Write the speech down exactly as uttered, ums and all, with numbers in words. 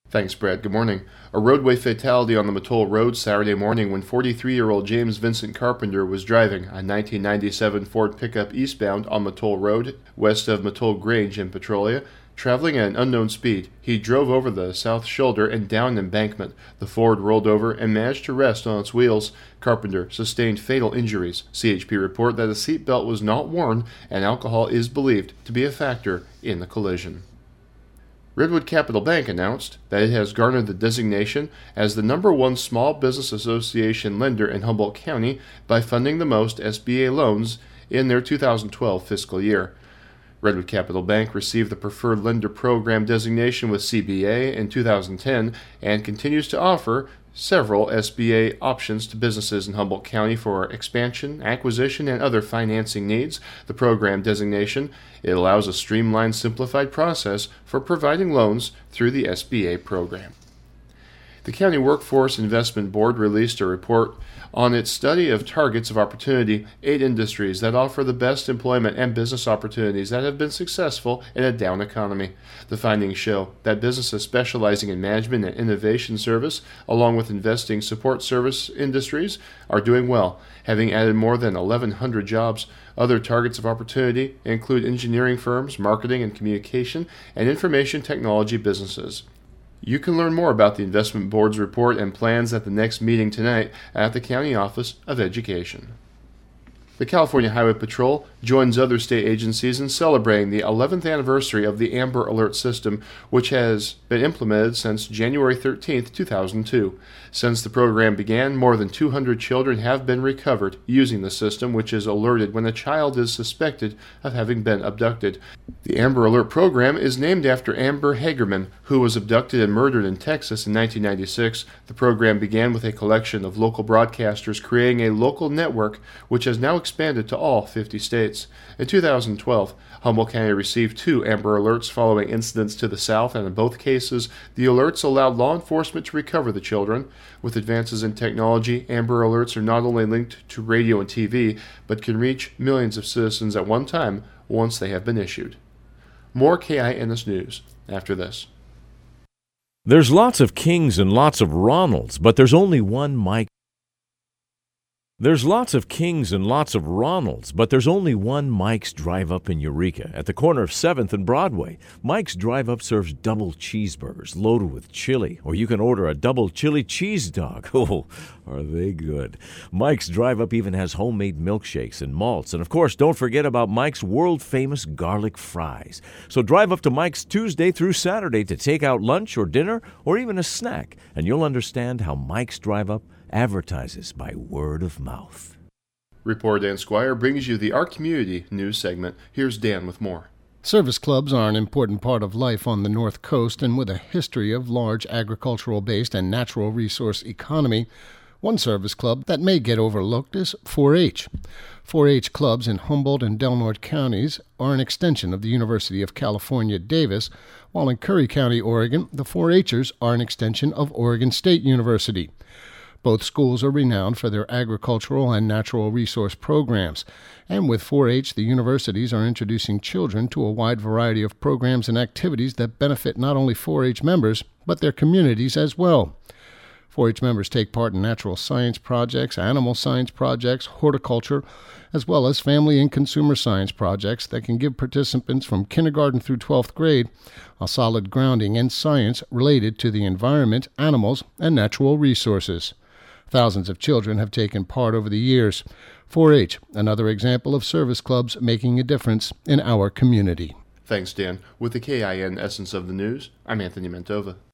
Thanks, Brad. Good morning. A roadway fatality on the Mattole Road Saturday morning when forty-three-year-old James Vincent Carpenter was driving a nineteen ninety-seven Ford pickup eastbound on Mattole Road, west of Mattole Grange in Petrolia. Traveling at an unknown speed, he drove over the south shoulder and down an embankment. The Ford rolled over and managed to rest on its wheels. Carpenter sustained fatal injuries. C H P report that a seatbelt was not worn and alcohol is believed to be a factor in the collision. Redwood Capital Bank announced that it has garnered the designation as the number one Small Business Association lender in Humboldt County by funding the most S B A loans in their two thousand twelve fiscal year. Redwood Capital Bank received the Preferred Lender Program designation with C B A in two thousand ten and continues to offer several S B A options to businesses in Humboldt County for expansion, acquisition, and other financing needs. The program designation, it allows a streamlined, simplified process for providing loans through the S B A program. The County Workforce Investment Board released a report on its study of targets of opportunity, eight industries that offer the best employment and business opportunities that have been successful in a down economy. The findings show that businesses specializing in management and innovation service, along with investing support service industries, are doing well, having added more than eleven hundred jobs. Other targets of opportunity include engineering firms, marketing and communication, and information technology businesses. You can learn more about the Investment Board's report and plans at the next meeting tonight at the County Office of Education. The California Highway Patrol joins other state agencies in celebrating the eleventh anniversary of the Amber Alert system, which has been implemented since January thirteenth, two thousand two. Since the program began, more than two hundred children have been recovered using the system, which is alerted when a child is suspected of having been abducted. The Amber Alert program is named after Amber Hagerman, who was abducted and murdered in Texas in nineteen ninety-six. The program began with a collection of local broadcasters creating a local network, which has now expanded to all fifty states. In two thousand twelve, Humboldt County received two Amber Alerts following incidents to the south, and in both cases, the alerts allowed law enforcement to recover the children. With advances in technology, Amber Alerts are not only linked to radio and T V, but can reach millions of citizens at one time once they have been issued. More K I N S News after this. There's lots of Kings and lots of Ronalds, but there's only one Mike. There's lots of Kings and lots of Ronalds, but there's only one Mike's Drive-Up in Eureka at the corner of seventh and Broadway. Mike's Drive-Up serves double cheeseburgers loaded with chili, or you can order a double chili cheese dog. Oh, are they good. Mike's Drive-Up even has homemade milkshakes and malts. And, of course, don't forget about Mike's world-famous garlic fries. So drive up to Mike's Tuesday through Saturday to take out lunch or dinner or even a snack, and you'll understand how Mike's Drive-Up advertises by word of mouth. Reporter Dan Squire brings you the Our Community news segment. Here's Dan with more. Service clubs are an important part of life on the North Coast, and with a history of large agricultural-based and natural resource economy, one service club that may get overlooked is four H. four H clubs in Humboldt and Del Norte counties are an extension of the University of California, Davis, while in Curry County, Oregon, the four H'ers are an extension of Oregon State University. Both schools are renowned for their agricultural and natural resource programs, and with four H, the universities are introducing children to a wide variety of programs and activities that benefit not only four H members, but their communities as well. four H members take part in natural science projects, animal science projects, horticulture, as well as family and consumer science projects that can give participants from kindergarten through twelfth grade a solid grounding in science related to the environment, animals, and natural resources. Thousands of children have taken part over the years. four H, another example of service clubs making a difference in our community. Thanks, Dan. With the K I N Essence of the News, I'm Anthony Mentova.